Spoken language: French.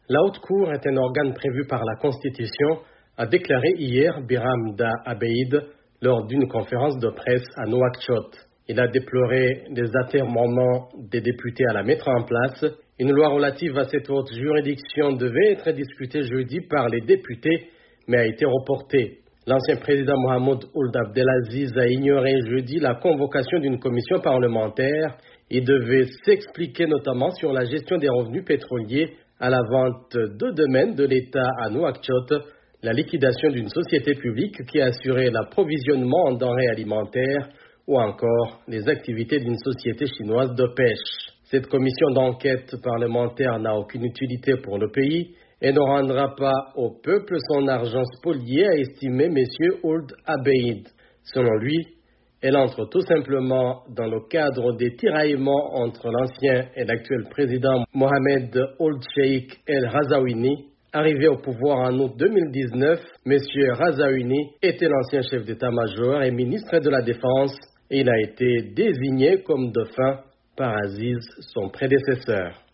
La Haute Cour est un organe prévu par la Constitution, a déclaré hier Biram Da Abeid lors d'une conférence de presse à Nouakchott. Il a déploré les atermoiements des députés à la mettre en place. Une loi relative à cette haute juridiction devait être discutée jeudi par les députés, mais a été reportée. L'ancien président Mohamed Ould Abdelaziz a ignoré jeudi la convocation d'une commission parlementaire. Il devait s'expliquer notamment sur la gestion des revenus pétroliers à la vente de domaines de l'État à Nouakchott, la liquidation d'une société publique qui assurait l'approvisionnement en denrées alimentaires ou encore les activités d'une société chinoise de pêche. Cette commission d'enquête parlementaire n'a aucune utilité pour le pays et ne rendra pas au peuple son argent spolié, a estimé M. Ould Abeid. Selon lui, elle entre tout simplement dans le cadre des tiraillements entre l'ancien et l'actuel président Mohamed Ould Cheikh El Razouini. Arrivé au pouvoir en août 2019, M. Razouini était l'ancien chef d'état-major et ministre de la Défense et il a été désigné comme dauphin par Aziz, son prédécesseur.